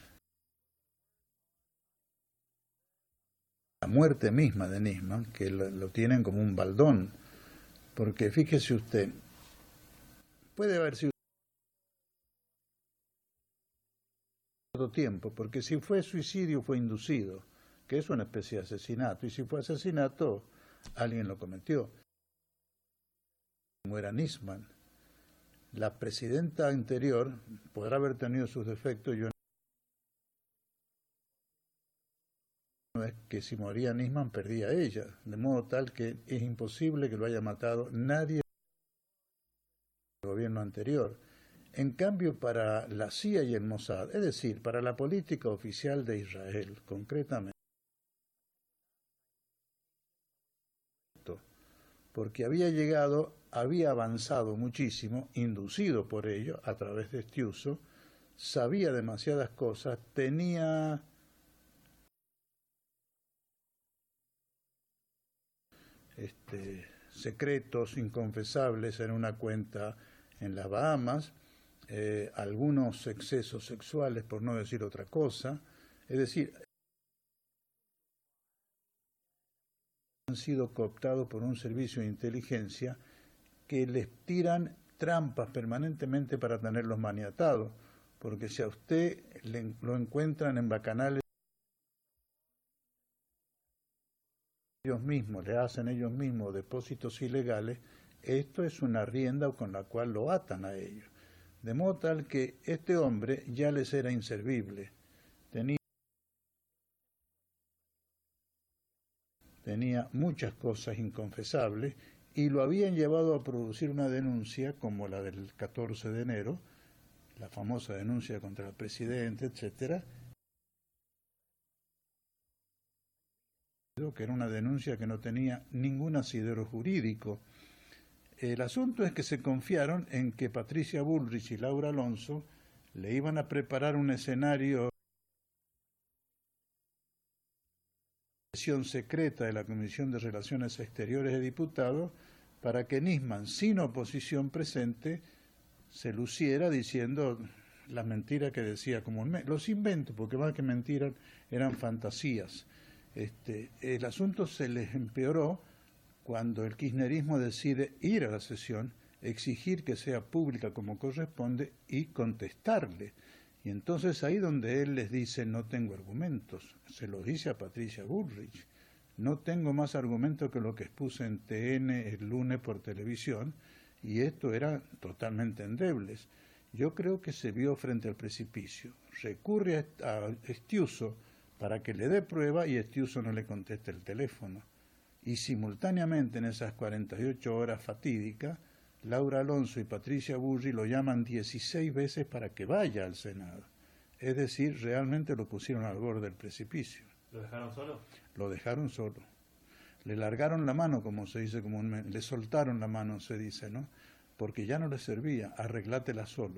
La muerte misma de Nisman, que lo, lo tienen como un baldón, porque fíjese usted, puede haber sido otro tiempo, porque si fue suicidio fue inducido, que es una especie de asesinato, y si fue asesinato, alguien lo cometió. Como era Nisman, la presidenta anterior podrá haber tenido sus defectos, yo es que si moría Nisman perdía ella, de modo tal que es imposible que lo haya matado nadie del gobierno anterior. En cambio, para la C I A y el Mossad, es decir, para la política oficial de Israel, concretamente, porque había llegado, había avanzado muchísimo, inducido por ello, a través de este uso, sabía demasiadas cosas, tenía... Este, secretos inconfesables en una cuenta en las Bahamas, eh, algunos excesos sexuales, por no decir otra cosa, es decir, han sido cooptados por un servicio de inteligencia que les tiran trampas permanentemente para tenerlos maniatados, porque si a usted le, lo encuentran en bacanales, ellos mismos, le hacen ellos mismos depósitos ilegales, esto es una rienda con la cual lo atan a ellos. De modo tal que este hombre ya les era inservible. Tenía tenía muchas cosas inconfesables y lo habían llevado a producir una denuncia como la del catorce de enero, la famosa denuncia contra el presidente, etcétera, que era una denuncia que no tenía ningún asidero jurídico. El asunto es que se confiaron en que Patricia Bullrich y Laura Alonso le iban a preparar un escenario de sesión secreta de la Comisión de Relaciones Exteriores de Diputados para que Nisman, sin oposición presente, se luciera diciendo la mentira que decía comúnmente. Los inventos, porque más que mentiras eran fantasías. Este, el asunto se les empeoró cuando el kirchnerismo decide ir a la sesión, exigir que sea pública como corresponde y contestarle. Y entonces ahí donde él les dice no tengo argumentos, se lo dice a Patricia Bullrich, no tengo más argumentos que lo que expuse en T N el lunes por televisión, y esto era totalmente endebles. Yo creo que se vio frente al precipicio, recurre a, a Estiuso para que le dé prueba y Estiuso no le conteste el teléfono. Y simultáneamente en esas cuarenta y ocho horas fatídicas, Laura Alonso y Patricia Bullrich lo llaman dieciséis veces para que vaya al Senado. Es decir, realmente lo pusieron al borde del precipicio. ¿Lo dejaron solo? Lo dejaron solo. Le largaron la mano, como se dice comúnmente, le soltaron la mano, se dice, ¿no? Porque ya no le servía, arreglátela solo.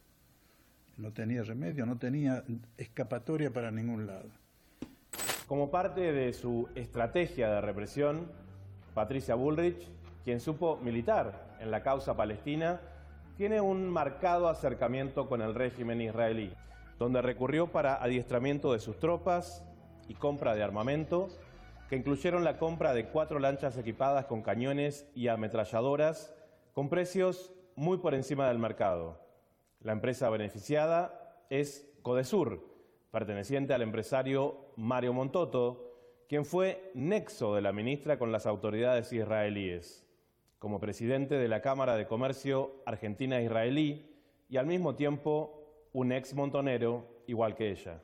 No tenía remedio, no tenía escapatoria para ningún lado. Como parte de su estrategia de represión, Patricia Bullrich, quien supo militar en la causa palestina, tiene un marcado acercamiento con el régimen israelí, donde recurrió para adiestramiento de sus tropas y compra de armamento, que incluyeron la compra de cuatro lanchas equipadas con cañones y ametralladoras con precios muy por encima del mercado. La empresa beneficiada es Codesur, perteneciente al empresario Mario Montoto, quien fue nexo de la ministra con las autoridades israelíes, como presidente de la Cámara de Comercio Argentina-Israelí y al mismo tiempo un ex montonero igual que ella.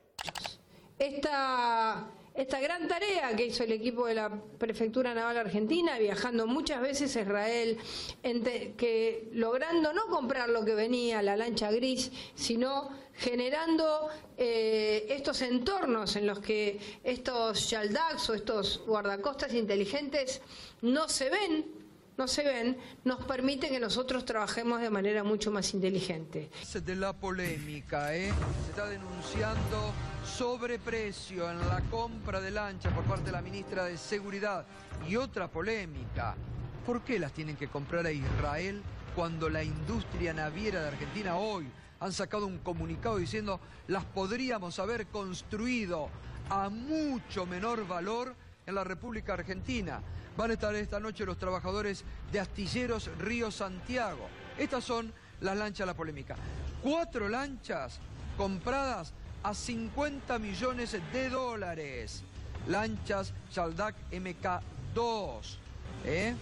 Esta, esta gran tarea que hizo el equipo de la Prefectura Naval Argentina, viajando muchas veces a Israel, ente, que logrando no comprar lo que venía, la lancha gris, sino generando eh, estos entornos en los que estos Yaldaks o estos guardacostas inteligentes no se ven, no se ven, nos permite que nosotros trabajemos de manera mucho más inteligente. De la polémica, ¿eh? Se está denunciando sobreprecio en la compra de lanchas por parte de la ministra de Seguridad. Y otra polémica, ¿por qué las tienen que comprar a Israel cuando la industria naviera de Argentina hoy han sacado un comunicado diciendo las podríamos haber construido a mucho menor valor en la República Argentina? Van a estar esta noche los trabajadores de Astilleros Río Santiago. Estas son las lanchas de la polémica. Cuatro lanchas compradas a cincuenta millones de dólares. Lanchas Yaldak M K dos. ¿Eh?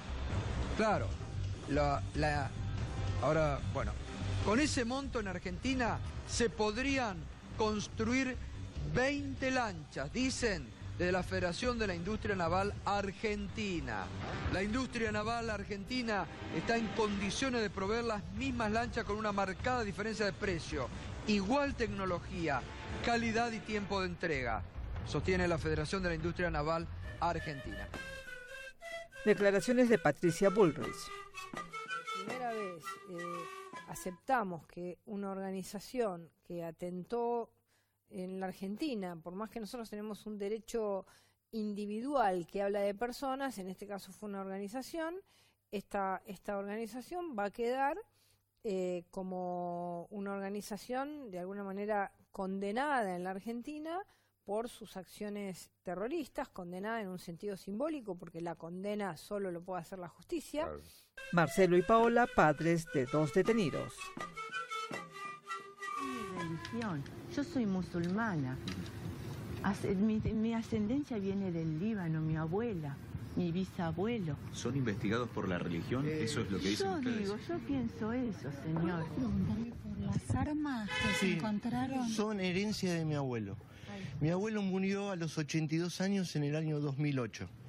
Claro. La, la, ahora, bueno, con ese monto en Argentina se podrían construir veinte lanchas, dicen, de la Federación de la Industria Naval Argentina. La industria naval argentina está en condiciones de proveer las mismas lanchas con una marcada diferencia de precio, igual tecnología, calidad y tiempo de entrega, sostiene la Federación de la Industria Naval Argentina. Declaraciones de Patricia Bullrich. Primera vez eh, aceptamos que una organización que atentó en la Argentina, por más que nosotros tenemos un derecho individual que habla de personas, en este caso fue una organización, esta, esta organización va a quedar eh, como una organización de alguna manera condenada en la Argentina por sus acciones terroristas, condenada en un sentido simbólico, porque la condena solo lo puede hacer la justicia. Claro. Marcelo y Paola, padres de dos detenidos. Religión. Yo soy musulmana. Mi, mi ascendencia viene del Líbano, mi abuela, mi bisabuelo. ¿Son investigados por la religión? Eh, ¿Eso es lo que dicen yo ustedes? Yo digo, yo pienso eso, señor. Preguntarle por las armas que sí, se encontraron. Son herencia de mi abuelo. Mi abuelo murió a los ochenta y dos años en el año dos mil ocho.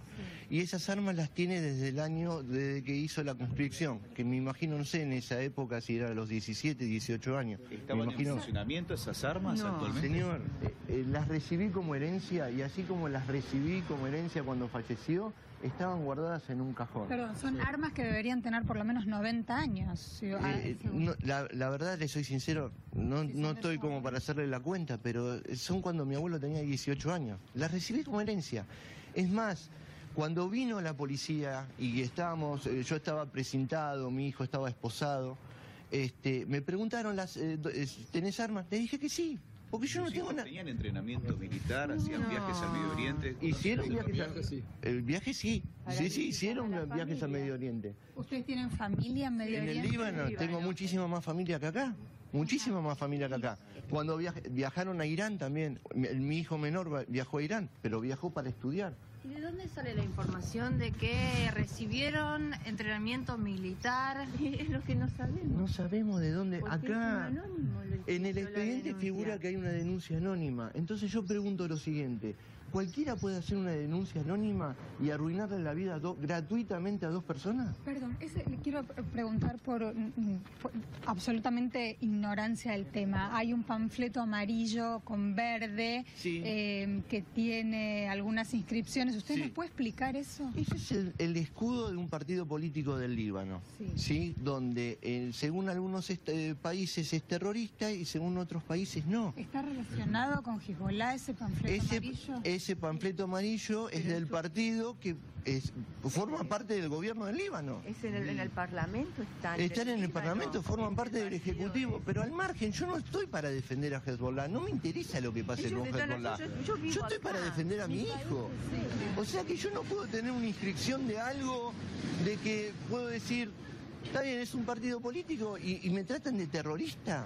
y esas armas las tiene desde el año desde que hizo la conscripción, que me imagino, no sé, en esa época si era a los diecisiete, dieciocho años. ¿Estaban me imagino... en funcionamiento esas armas no, actualmente? Señor, eh, eh, las recibí como herencia y así como las recibí como herencia cuando falleció, estaban guardadas en un cajón. Perdón, son sí. armas que deberían tener por lo menos noventa años. Eh, no, la, la verdad, le soy sincero, no, sí, no estoy como para hacerle la cuenta, pero son cuando mi abuelo tenía dieciocho años. Las recibí como herencia. Es más, cuando vino la policía y estábamos, eh, yo estaba presentado, mi hijo estaba esposado, este, me preguntaron, las, eh, ¿tenés armas? Le dije que sí. Porque yo no tengo nada. ¿Tenían entrenamiento militar? ¿Hacían no. viajes al Medio Oriente? ¿Hicieron viajes al sí. El viaje sí. Sí, sí, hicieron viajes al Medio Oriente. ¿Ustedes tienen familia en Medio en Oriente? En el Líbano, Líbano tengo muchísima más familia que acá. Muchísima Ajá. más familia que acá. Cuando viaj viajaron a Irán también, mi, mi hijo menor viajó a Irán, pero viajó para estudiar. ¿Y de dónde sale la información de que recibieron entrenamiento militar? Es lo que no sabemos. No sabemos de dónde. Porque acá, anónimo, en el expediente figura que hay una denuncia anónima. Entonces yo pregunto lo siguiente. ¿Cualquiera puede hacer una denuncia anónima y arruinarle la vida do, gratuitamente a dos personas? Perdón, ese, le quiero preguntar por, por absolutamente ignorancia del tema. Hay un panfleto amarillo con verde sí. eh, que tiene algunas inscripciones. ¿Usted sí. nos puede explicar eso? Ese es el, el escudo de un partido político del Líbano, sí, ¿sí? Donde eh, según algunos este, países es terrorista y según otros países no. ¿Está relacionado con Hezbollah ese panfleto ese, amarillo? Ese panfleto amarillo es del partido que es, forma parte del gobierno del Líbano. ¿Es en el, en el Parlamento? Están, están en el Parlamento, forman parte del Ejecutivo, pero al margen, yo no estoy para defender a Hezbollah, no me interesa lo que pase con Hezbollah. Yo, yo, yo, yo estoy acá. para defender a mi hijo. O sea que yo no puedo tener una inscripción de algo, de que puedo decir, está bien, es un partido político y, y me tratan de terrorista.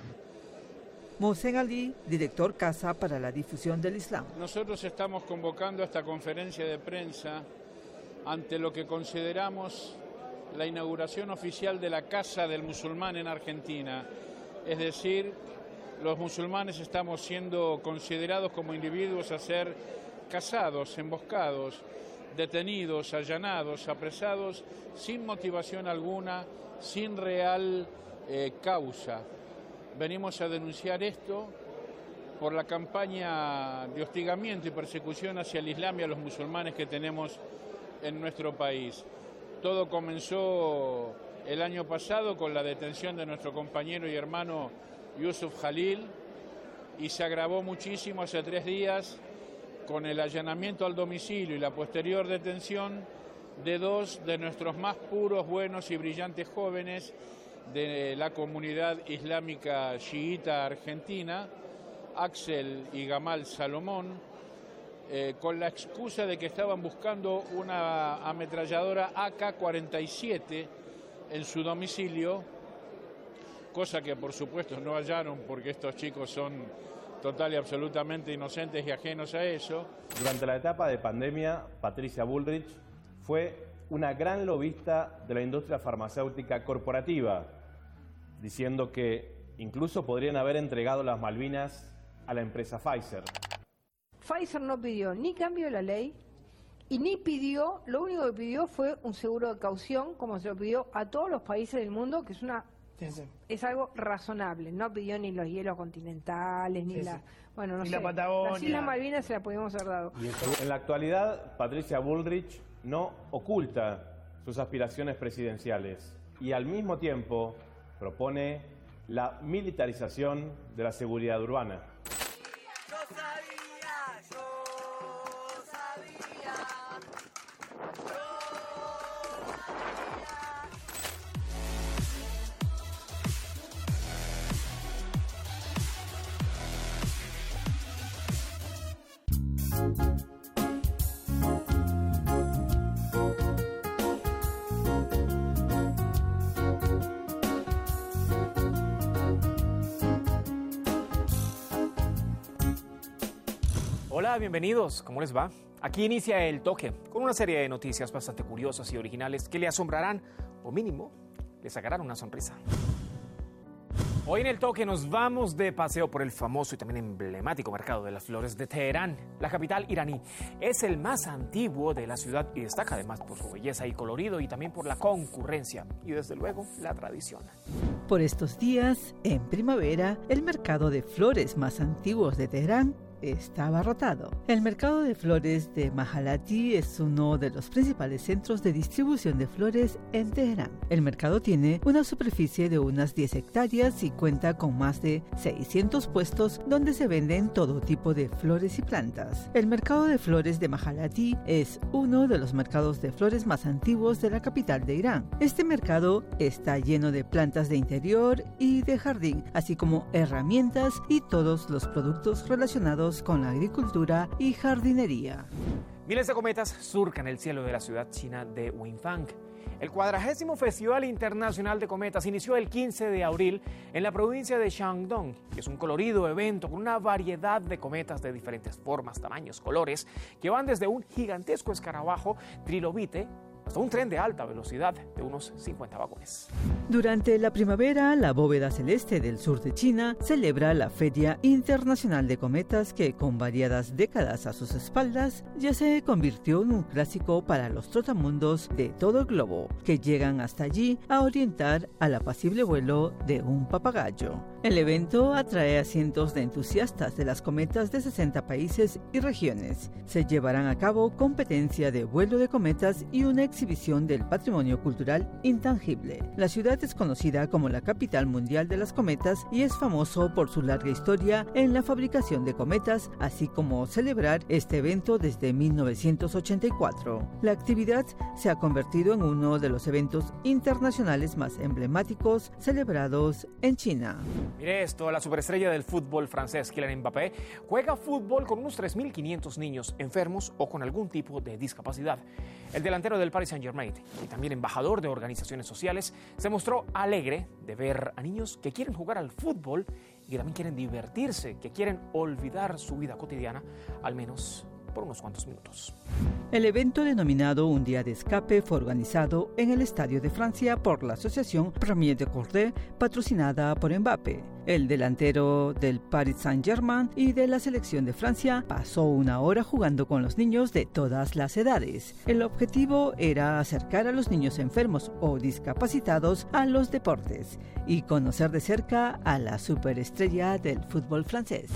Mohsen Ali, director Casa para la Difusión del Islam. Nosotros estamos convocando esta conferencia de prensa ante lo que consideramos la inauguración oficial de la Casa del Musulmán en Argentina. Es decir, los musulmanes estamos siendo considerados como individuos a ser cazados, emboscados, detenidos, allanados, apresados, sin motivación alguna, sin real eh, causa. Venimos a denunciar esto por la campaña de hostigamiento y persecución hacia el Islam y a los musulmanes que tenemos en nuestro país. Todo comenzó el año pasado con la detención de nuestro compañero y hermano Yusuf Jalil y se agravó muchísimo hace tres días con el allanamiento al domicilio y la posterior detención de dos de nuestros más puros, buenos y brillantes jóvenes de la comunidad islámica chiita argentina, Axel y Gamal Salomón, eh, con la excusa de que estaban buscando una ametralladora A K cuarenta y siete en su domicilio, cosa que por supuesto no hallaron porque estos chicos son total y absolutamente inocentes y ajenos a eso. Durante la etapa de pandemia, Patricia Bullrich fue una gran lobista de la industria farmacéutica corporativa, diciendo que incluso podrían haber entregado las Malvinas a la empresa Pfizer. Pfizer no pidió ni cambio de la ley y ni pidió, lo único que pidió fue un seguro de caución, como se lo pidió a todos los países del mundo, que es una sí, sí. es algo razonable. No pidió ni los hielos continentales, ni sí, la... Sí. Bueno, no ni sé, la Patagonia. Las Islas Malvinas se la podíamos haber dado. En la actualidad, Patricia Bullrich no oculta sus aspiraciones presidenciales y al mismo tiempo propone la militarización de la seguridad urbana. Yo sabía, yo sabía, yo sabía. Hola, bienvenidos. ¿Cómo les va? Aquí inicia El Toque, con una serie de noticias bastante curiosas y originales que le asombrarán, o mínimo, le sacarán una sonrisa. Hoy en El Toque nos vamos de paseo por el famoso y también emblemático mercado de las flores de Teherán. La capital iraní es el más antiguo de la ciudad y destaca además por su belleza y colorido y también por la concurrencia y desde luego la tradición. Por estos días, en primavera, el mercado de flores más antiguo de Teherán está abarrotado. El mercado de flores de Mahalati es uno de los principales centros de distribución de flores en Teherán. El mercado tiene una superficie de unas diez hectáreas y cuenta con más de seiscientos puestos donde se venden todo tipo de flores y plantas. El mercado de flores de Mahalati es uno de los mercados de flores más antiguos de la capital de Irán. Este mercado está lleno de plantas de interior y de jardín, así como herramientas y todos los productos relacionados con la agricultura y jardinería. Miles de cometas surcan el cielo de la ciudad china de Winfang. El cuadragésimo Festival Internacional de Cometas inició el quince de abril en la provincia de Shandong, que es un colorido evento con una variedad de cometas de diferentes formas, tamaños, colores, que van desde un gigantesco escarabajo trilobite hasta un tren de alta velocidad de unos cincuenta vagones. Durante la primavera, la bóveda celeste del sur de China celebra la Feria Internacional de Cometas que, con variadas décadas a sus espaldas, ya se convirtió en un clásico para los trotamundos de todo el globo, que llegan hasta allí a orientar al apacible vuelo de un papagayo. El evento atrae a cientos de entusiastas de las cometas de sesenta países y regiones. Se llevarán a cabo competencia de vuelo de cometas y una exhibición del patrimonio cultural intangible. La ciudad es conocida como la capital mundial de las cometas y es famoso por su larga historia en la fabricación de cometas, así como celebrar este evento desde mil novecientos ochenta y cuatro. La actividad se ha convertido en uno de los eventos internacionales más emblemáticos celebrados en China. Mire esto, la superestrella del fútbol francés, Kylian Mbappé, juega fútbol con unos tres mil quinientos niños enfermos o con algún tipo de discapacidad. El delantero del Paris Saint-Germain y también embajador de organizaciones sociales se mostró alegre de ver a niños que quieren jugar al fútbol y que también quieren divertirse, que quieren olvidar su vida cotidiana, al menos por unos cuantos minutos. El evento denominado Un Día de Escape fue organizado en el Estadio de Francia por la asociación Premier de Cordée, patrocinada por Mbappé. El delantero del Paris Saint-Germain y de la selección de Francia pasó una hora jugando con los niños de todas las edades. El objetivo era acercar a los niños enfermos o discapacitados a los deportes y conocer de cerca a la superestrella del fútbol francés.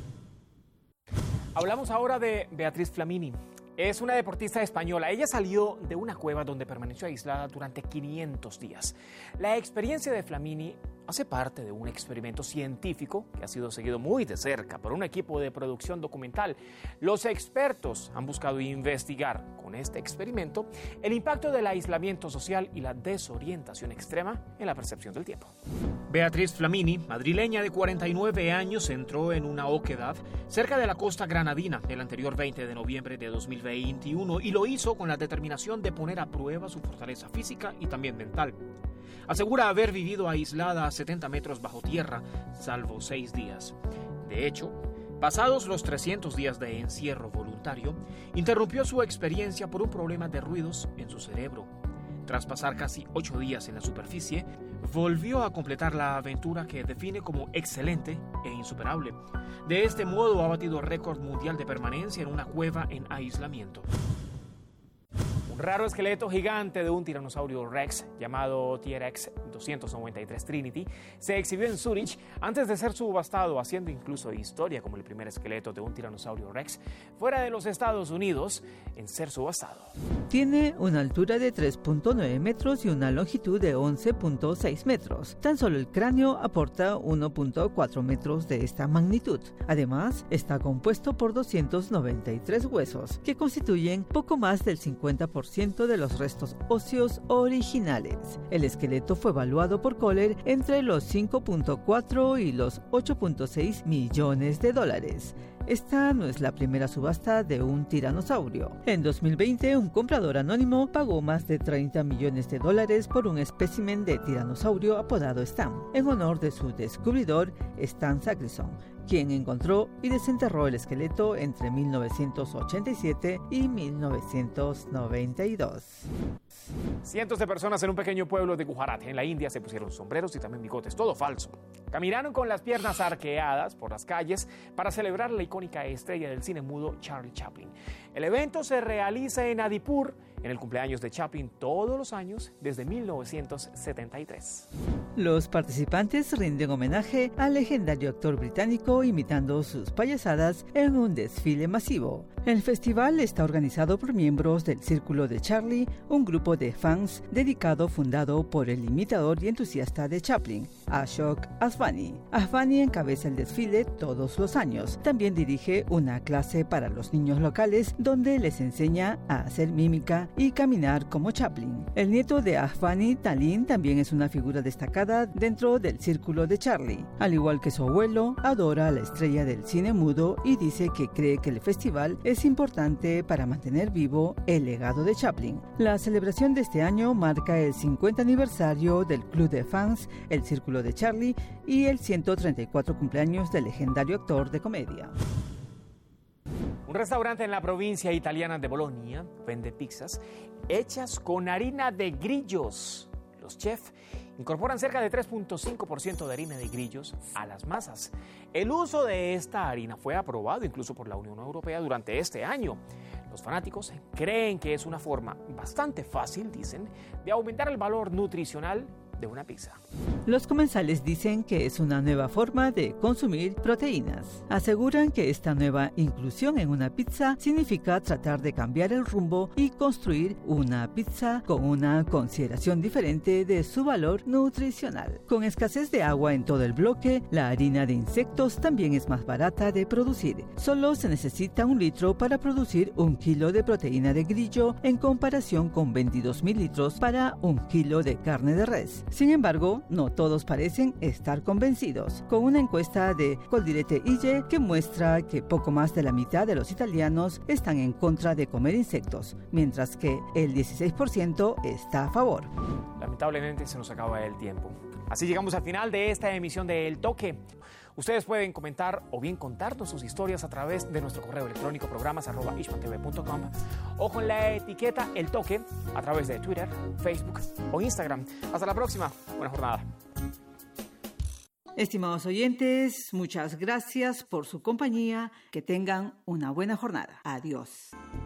Hablamos ahora de Beatriz Flamini. Es una deportista española. Ella salió de una cueva donde permaneció aislada durante quinientos días. La experiencia de Flamini hace parte de un experimento científico que ha sido seguido muy de cerca por un equipo de producción documental. Los expertos han buscado investigar con este experimento el impacto del aislamiento social y la desorientación extrema en la percepción del tiempo. Beatriz Flamini, madrileña de cuarenta y nueve años, entró en una oquedad cerca de la costa granadina el anterior veinte de noviembre de dos mil veintiuno y lo hizo con la determinación de poner a prueba su fortaleza física y también mental. Asegura haber vivido aislada a setenta metros bajo tierra, salvo seis días. De hecho, pasados los trescientos días de encierro voluntario, interrumpió su experiencia por un problema de ruidos en su cerebro. Tras pasar casi ocho días en la superficie, volvió a completar la aventura que define como excelente e insuperable. De este modo ha batido récord mundial de permanencia en una cueva en aislamiento. Un raro esqueleto gigante de un tiranosaurio Rex llamado T-Rex doscientos noventa y tres Trinity se exhibió en Zúrich antes de ser subastado, haciendo incluso historia como el primer esqueleto de un tiranosaurio Rex fuera de los Estados Unidos en ser subastado. Tiene una altura de tres punto nueve metros y una longitud de once punto seis metros. Tan solo el cráneo aporta uno punto cuatro metros de esta magnitud. Además, está compuesto por doscientos noventa y tres huesos, que constituyen poco más del cincuenta por ciento de los restos óseos originales. El esqueleto fue evaluado por Kohler entre los cinco punto cuatro y los ocho punto seis millones de dólares. Esta no es la primera subasta de un tiranosaurio. En dos mil veinte, un comprador anónimo pagó más de treinta millones de dólares por un espécimen de tiranosaurio apodado Stan, en honor de su descubridor Stan Sacrison, quien encontró y desenterró el esqueleto entre mil novecientos ochenta y siete y mil novecientos noventa y dos. Cientos de personas en un pequeño pueblo de Gujarat, en la India, se pusieron sombreros y también bigotes, todo falso. Caminaron con las piernas arqueadas por las calles para celebrar la icónica estrella del cine mudo Charlie Chaplin. El evento se realiza en Adipur, en el cumpleaños de Chaplin, todos los años desde mil novecientos setenta y tres. Los participantes rinden homenaje al legendario actor británico imitando sus payasadas en un desfile masivo. El festival está organizado por miembros del Círculo de Charlie, un grupo de fans dedicado fundado por el imitador y entusiasta de Chaplin, Ashok Aswani. Aswani encabeza el desfile todos los años. También dirige una clase para los niños locales donde les enseña a hacer mímica y caminar como Chaplin. El nieto de Aswani, Talin, también es una figura destacada dentro del Círculo de Charlie. Al igual que su abuelo, adora a la estrella del cine mudo y dice que cree que el festival es importante para mantener vivo el legado de Chaplin. La celebración de este año marca el cincuenta aniversario del club de fans, el Círculo de Charlie, y el ciento treinta y cuatro cumpleaños del legendario actor de comedia. Un restaurante en la provincia italiana de Bolonia vende pizzas hechas con harina de grillos. Los chefs incorporan cerca de tres punto cinco por ciento de harina de grillos a las masas. El uso de esta harina fue aprobado incluso por la Unión Europea durante este año. Los fanáticos creen que es una forma bastante fácil, dicen, de aumentar el valor nutricional de una pizza. Los comensales dicen que es una nueva forma de consumir proteínas. Aseguran que esta nueva inclusión en una pizza significa tratar de cambiar el rumbo y construir una pizza con una consideración diferente de su valor nutricional. Con escasez de agua en todo el bloque, la harina de insectos también es más barata de producir. Solo se necesita un litro para producir un kilo de proteína de grillo en comparación con veintidós mil litros para un kilo de carne de res. Sin embargo, no todos parecen estar convencidos, con una encuesta de Coldirete Ille que muestra que poco más de la mitad de los italianos están en contra de comer insectos, mientras que el dieciséis por ciento está a favor. Lamentablemente se nos acaba el tiempo. Así llegamos al final de esta emisión de El Toque. Ustedes pueden comentar o bien contarnos sus historias a través de nuestro correo electrónico programas arroba ishpantv punto com o con la etiqueta El Toque a través de Twitter, Facebook o Instagram. Hasta la próxima. Buena jornada. Estimados oyentes, muchas gracias por su compañía. Que tengan una buena jornada. Adiós.